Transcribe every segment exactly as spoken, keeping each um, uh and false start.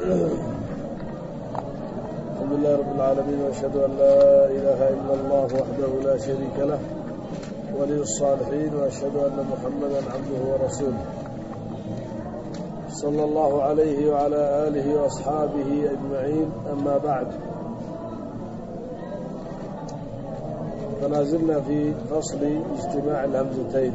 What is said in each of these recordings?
الحمد لله رب العالمين، وأشهد أن لا إله إلا الله وحده لا شريك له ولي الصالحين، وأشهد أن محمدا عبده ورسوله صلى الله عليه وعلى آله وأصحابه أجمعين. أما بعد، فلا زلنا في فصل اجتماع الهمزتين.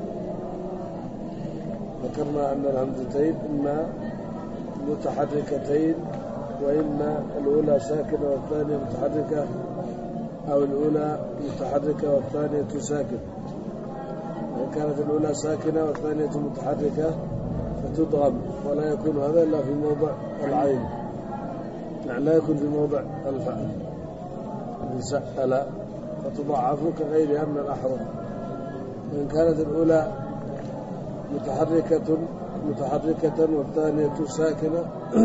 ذكرنا أن الهمزتين إما متحركتين، وإما الأولى ساكنة والثانية متحركة، أو الأولى متحركة والثانية ساكنة. وإن كانت الأولى ساكنة والثانية متحركة فتدغم، ولا يكون هذا إلا في موضع العين، يعني لا يكون في موضع الفعل من سأل، فتضعف كغيرها من الأحرف. وإن كانت الأولى متحركة متحركة والثانية ساكنة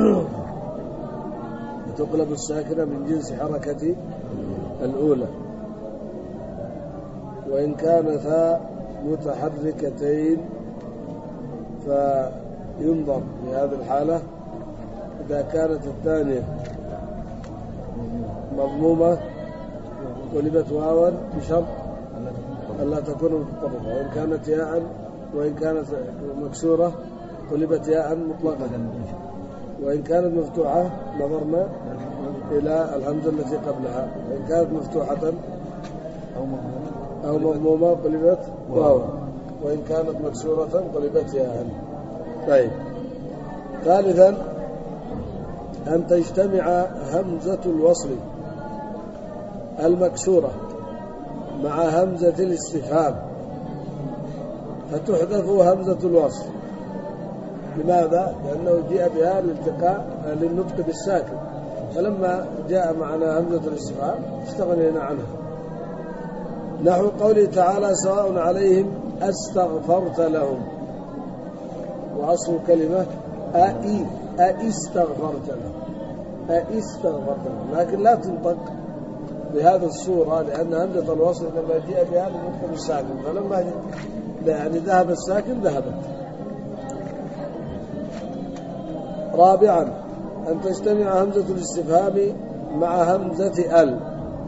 تقلب الساكنة من جنس حركة الأولى. وإن كانتا متحركتين فينظر في هذه الحالة إذا كانت الثانية مضمومة قلبت واوا بشرط ألا تكون متطرفة، وإن كانت ياء وإن كانت مكسورة قلبت ياء مطلقة، وإن كانت مفتوحة نظرنا إلى الهمزة التي قبلها، وإن كانت مفتوحة أو مضمومة قلبت واوا، وإن كانت مكسورة قلبت ياء. طيب، ثالثا أن تجتمع همزة الوصل المكسورة مع همزة الاستفهام فتحذف همزة الوصل. لماذا؟ لأنه جاء بها للالتقاء للنطق بالساكن، فلما جاء معنا همزة الاستفهام استغنينا عنها. نحو قوله تعالى: سواء عليهم أستغفرت لهم، وأصل الكلمة أئي أئستغفرت لهم، أئستغفرت لهم، لكن لا تنطق بهذه الصورة لأن همزة الوصل لما جاء بها للنطق بالساكن، فلما يعني ذهب الساكن ذهبت. رابعا أن تجتمع همزة الاستفهام مع همزة ال،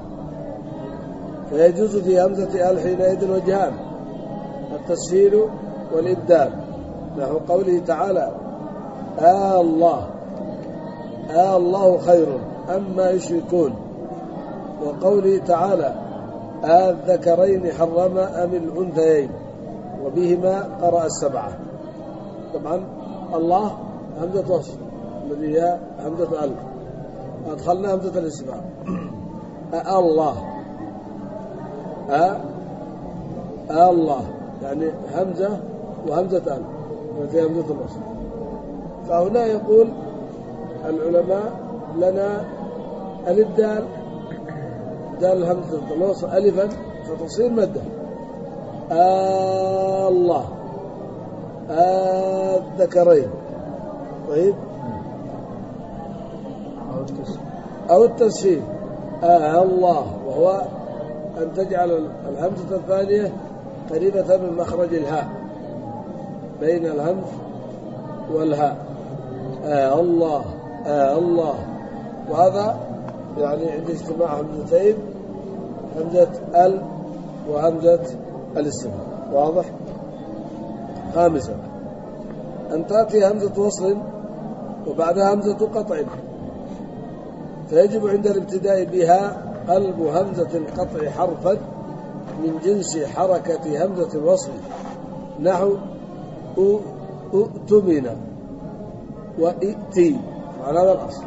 فيجوز في همزة ال حينئذ وجهان: التسهيل والإبدال. نحو قوله تعالى: آه الله آه الله خير أما يشركون، وقوله تعالى: آه الذكرين حرم أم الأنثيين، وبهما قرأ السبعة. طبعا الله همزة وصل الذي هي همزة ألف، أدخلنا همزة الاستفهام. أه الله أه أه الله يعني همزة وهمزة ألف التي همزة الوصل. فهنا يقول العلماء لنا الإبدال، دال همزة الوصل ألفا فتصير مدة آه الله آه الذكرين. طيب، أو التسهيل آه الله، وهو أن تجعل الهمزة الثانية قريبة من مخرج الهاء بين الهمز والهاء. آه الله آه الله، وهذا يعني عند اجتماع همزتين، همزة ال وهمزة الاستفهام. واضح؟ خامسا أن تأتي همزة وصل وبعدها همزة قطع، فيجب عند الابتداء بها قلب همزة القطع حرفا من جنس حركة همزة الوصل. نحو أؤتمن وإئتي، على هذا الأصل.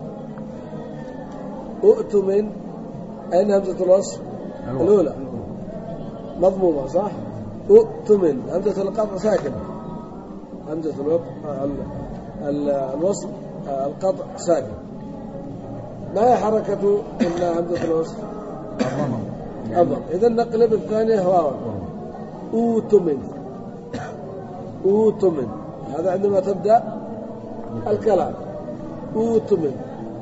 أؤتمن أين همزة الوصل؟ الأولى مضمومة صح؟ أؤتمن همزة القطع ساكنة، همزة الوصل القطع ساكن. ما هي حركة إلا همزة الوصل؟ أضم. إذا نقلب الثانية واو. أوتمن أوتمن، هذا عندما تبدأ الكلام. أوتمن.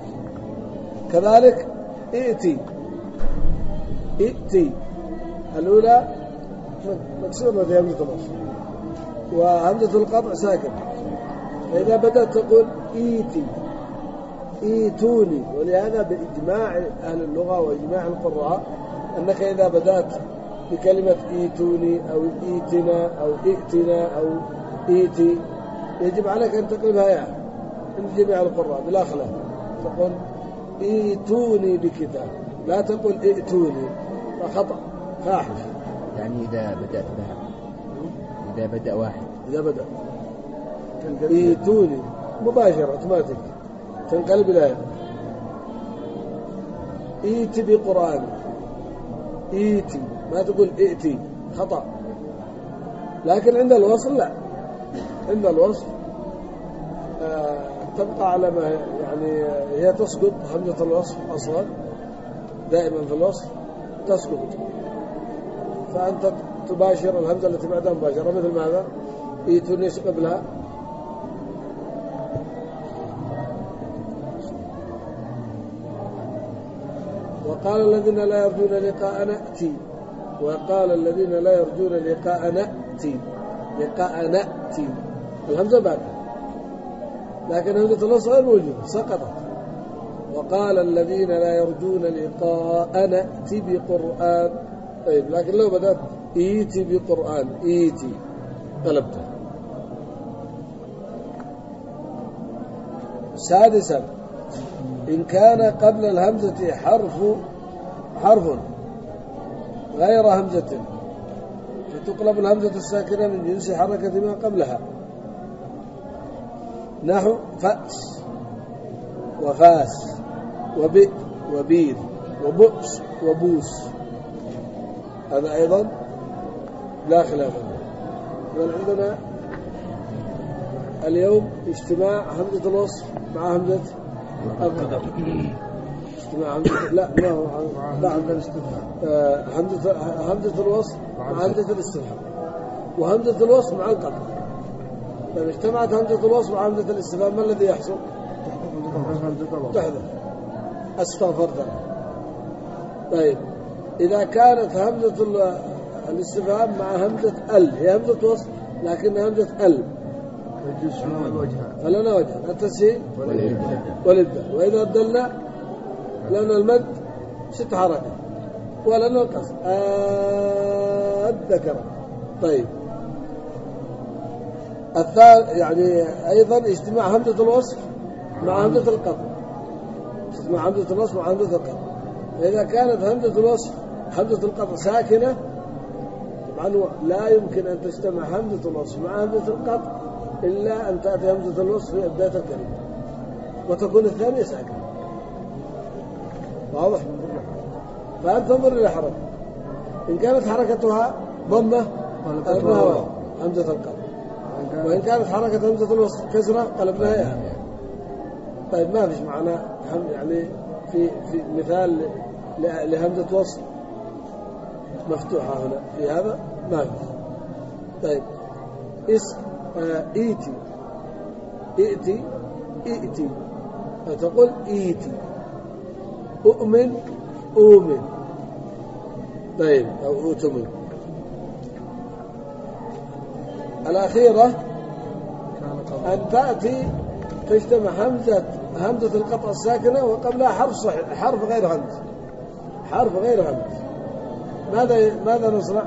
كذلك ائتي ائتي، الأولى مكسورة في همزة الوصل وهمزة القطع ساكن، فإذا بدأت تقول إيتي إيتوني. ولهذا بإجماع أهل اللغة وإجماع القراء أنك إذا بدأت بكلمة إيتوني أو إيتنا أو إئتنا أو إيتي يجب عليك أن تقلبها ياء عند جميع القراء بلا خلاف. تقول إيتوني بكتاب، لا تقول إئتوني، فخطأ فاحش. يعني إذا بدأت بها، إذا بدأ واحد إذا بدأ إيتوني مباشرة اوتوماتيك تنقلب الآية. إيتي بقرآن، إيتي، ما تقول إئتي، خطأ. لكن عند الوصل لا، عند الوصل آه تبقى على ما يعني هي تسقط. همزة الوصل أصلا دائما في الوصل تسقط، فأنت تباشر الهمزة التي بعدها مباشرة. مثل ماذا؟ إيتوني قبلها وقال الذين لا يرجون لقاء نأتي، وقال الذين لا يرجون لقاء نأتي، لقاء نأتي الهمزة بعد، لكن همزة الوصل غير موجودة سقطت. وقال الذين لا يرجون لقاء نأتي بقرآن. طيب لكن لو بدأت إيتي بقرآن، إيتي قلبتها. سادسا إن كان قبل الهمزة حرف حرف غير همزة فتقلب الهمزة الساكنة من جنس حركة ما قبلها، نحو فأس وفاس وبئر وبير وبؤس وبوس، هذا أيضا لا خلاف. بل عندنا اليوم اجتماع همزة الوصف مع همزة القطع. اجتماع همزة لا ما هو لا همزة الاستفهام، همزة همزة الوصف مع همزة الاستفهام، وهمزة الوصف مع القطع. لما اجتمعت همزة الوصف مع همزة الاستفهام ما الذي يحصل؟ تحذف. استغفرت. طيب إذا كانت همزة الاستفهام مع همزة ال، هي همزة وصف لكن همزة ال، فلنا وجه التسهيل والإبدال. وإذا أبدلنا لنا المد ست حركات ولنا القصر الذكر. طيب الثالث يعني أيضا اجتماع همزة الوصف مع همزة القطع، اجتماع همزة الوصف مع همزة القطع. فإذا كانت همزة الوصف همزة القطع ساكنة طبعا لا يمكن أن تجتمع همزة الوصف مع همزة القطع إلا أن تأتي همزة الوصف في بداية الكلمة وتكون الثانية ساكنة. واضح؟ فأنت تنظر إلى حركة، إن كانت حركتها ضمة قلبناها همزة القطع، وإن كانت حركة همزة الوصف كسرة قلبناها ياء. طيب ما فيش معنى يعني في في مثال لهمزة وصف مفتوحة هنا في هذا ما فيش. طيب اسم آه إيتي، إئتي، إئتي، فتقول إيتي. أؤمن، أؤمن. طيب أو أؤتمن. الأخيرة أن تأتي تجتمع همزة همزة القطع الساكنة وقبلها حرف صحيح، حرف غير همزة، حرف غير همزة. ماذا ماذا نصنع؟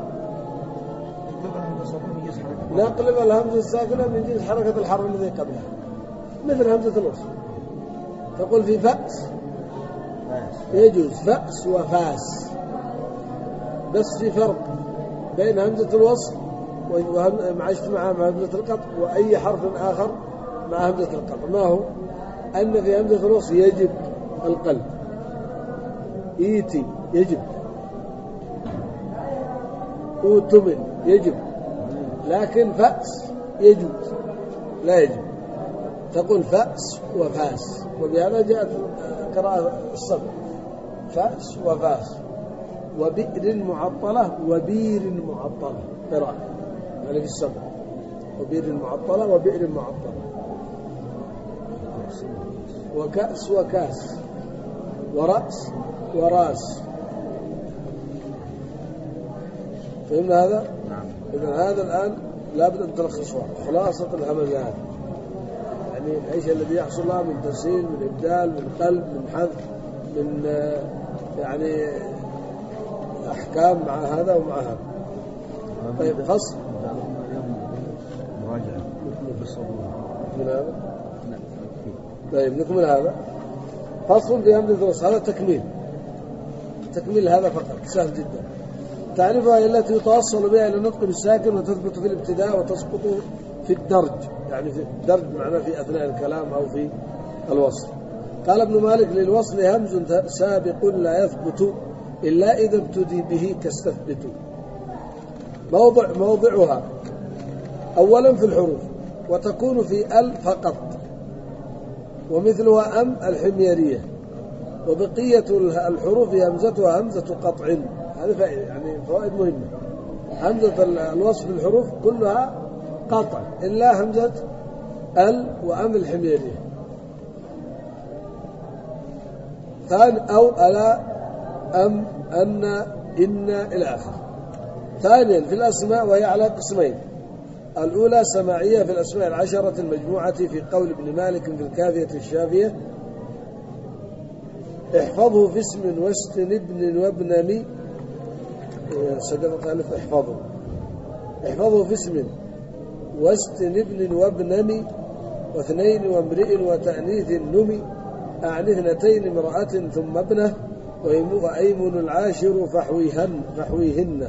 نقلب الهمزة الساكنة من جنس حركة الحرف الذي قبلها، مثل همزة الوصل. تقول في فأس يجوز فأس وفاس، بس في فرق بين همزة الوصل مع اجتماعها مع همزة القطع وأي حرف آخر مع همزة القطع. ما هو؟ أن في همزة الوصل يجب القلب، إيتي يجب، أوتمن يجب، لكن فأس يجوز لا يجب. تقول فأس وفاس، وبهذا جاءت قراءة الصبر فأس وفاس. وبئر معطلة وبير معطلة قراءة يعني في الصبر، وبئر معطلة وبئر معطلة. وكأس وكاس، ورأس وراس. فهمنا هذا؟ نعم. إذن هذا الآن لابد أن تلخصه خلاصة الهمزات. يعني إيش الذي يحصل لها من تسهيل، من إبدال، من قلب، من حذف، من يعني أحكام مع هذا ومع هذا. طيب فصل مراجعة من هذا. طيب نكمل هذا. فصل في همزة الوصل، هذا تكميل تكميل هذا فقط سهل جدا. تعرفها هي التي يتوصل بها إلى النطق بالساكن وتثبت في الابتداء وتسقط في الدرج، يعني في الدرج معناه في أثناء الكلام أو في الوصل. قال ابن مالك: للوصل همز سابق لا يثبت إلا إذا ابتدي به كاستثبت. موضع موضعها أولا في الحروف، وتكون في ال فقط، ومثلها أم الحميرية، وبقية الحروف همزتها همزة قطع. هذه يعني فوائد مهمة. همزة الوصف الحروف كلها قطع إلا همزة ال وأم الحميرية. ثاني أو ألا أم أن إن إلى آخره. ثانيا في الأسماء، وهي على قسمين: الأولى سماعية في الأسماء العشرة المجموعة في قول ابن مالك في الكافية الشافية: احفظه في اسم واستن ابن وابن مي. سقطت ألف احفظه احفظه في اسم واستن ابن وابن مي واثنين وامرئ وتأنيث النمي أعني اثنتين امرأة ثم ابنه وأيمن العاشر فحويهن فحويهن.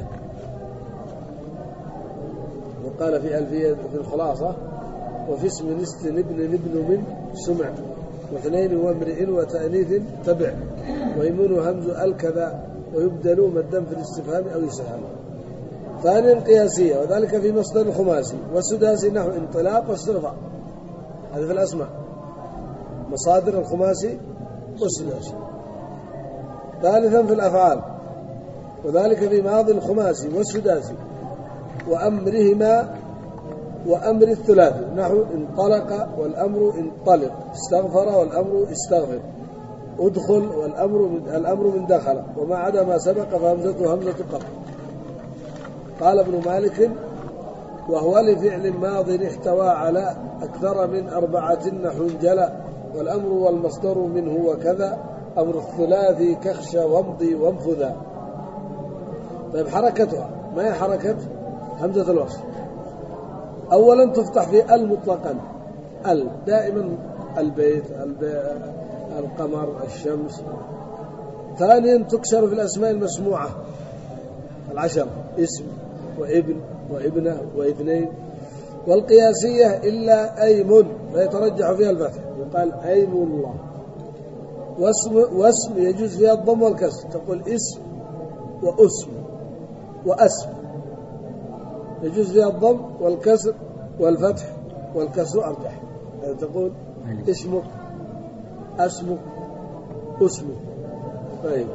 وقال في ألفية في الخلاصة: وفي اسم استن ابن ابن من سمع واثنين وامرئ وتأنيث تبع ويمن همز الكذا ويبدل مدا في الاستفهام أو يسهل. ثانيا قياسية، وذلك في مصدر الخماسي والسداسي نحو انطلاق واسترفاع. هذا في الأسماء، مصادر الخماسي والسداسي. ثالثا في الأفعال، وذلك في ماضي الخماسي والسداسي وأمرهما وأمر الثلاثي نحو انطلق والأمر انطلق، استغفر والأمر استغفر، ادخل والأمر من الأمر من دخل، وما عدا ما سبق فهمزته همزة قطع. قال ابن مالك: وهو لفعل ماض احتوى على أكثر من أربعة نحو جلا، والأمر والمصدر منه وكذا، أمر الثلاثي كخش وامضي وانفذا. طيب حركتها، ما هي حركة همزة الوصل؟ أولا تفتح في ال مطلقا، ال دائما البيت البي... القمر الشمس. ثانيا تكسر في الأسماء المسموعة العشر، اسم وابن وابنة واثنين. والقياسية إلا أيمن فيترجح فيها الفتح، يقال أيم الله. واسم, واسم يجوز فيها الضم والكسر، تقول اسم واسم واسم، يجوز فيها الضم والكسر والفتح والكسر أرجح، يعني تقول اسمك اسمك اسمك. طيب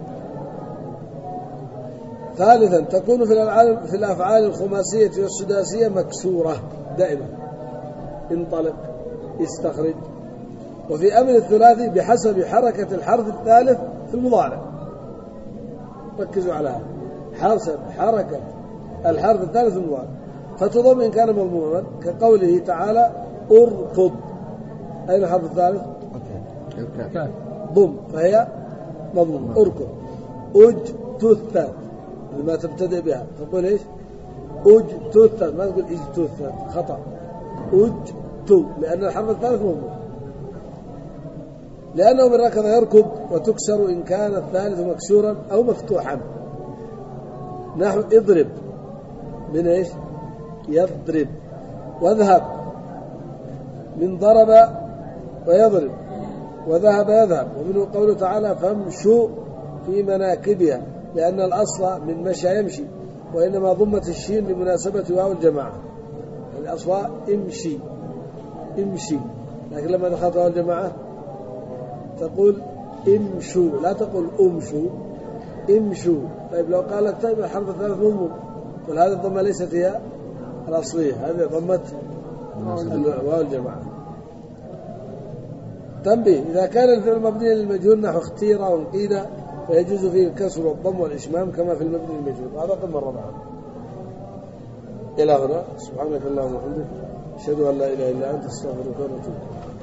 ثالثا تكون في الأفعال في الأفعال الخماسية والسداسية مكسورة دائما، انطلق استخرج. وفي أمر الثلاثي بحسب حركة الحرف الثالث في المضارع، ركزوا على هذا، حسب حركة الحرف الثالث في المضارع، فتضم إن كان مضموما كقوله تعالى اركض. أين الحرف الثالث؟ ضم، فهي مضمومة. اركض. اجتثت ما تبتدئ بها، تقول ايش؟ اجتثت، ما تقول اجتثت، خطأ. اجتو، لأن الحرف الثالث مضموم، لأنه من ركض يركض، وتكسر إن كان الثالث مكسورا أو مفتوحا نحو اضرب، من ايش؟ يضرب. واذهب، من ضرب ويضرب، وذهب يذهب. ومنه قوله تعالى فامشوا في مناكبها، لأن الأصل من مشى يمشي، وإنما ضمت الشين لمناسبة واو الجماعة، الأصل امشي امشي، لكن لما دخلت واو الجماعة تقول امشوا، لا تقول امشوا، امشوا. طيب لو قالت طيب الحرف الثالث مضموم، قل هذه الضمة ليست هي الأصلية، هذه ضمت واو الجماعة. تنبيه: إذا كان الفعل مبني للمجهول نحو اختير وانقيد فيجوز فيه الكسر والضم والإشمام كما في المبني للمجهول. هذا قم الرابعة. إلى هنا، سبحانك اللهم وبحمدك. أشهد أن لا إله إلا أنت أستغفرك ونتوب.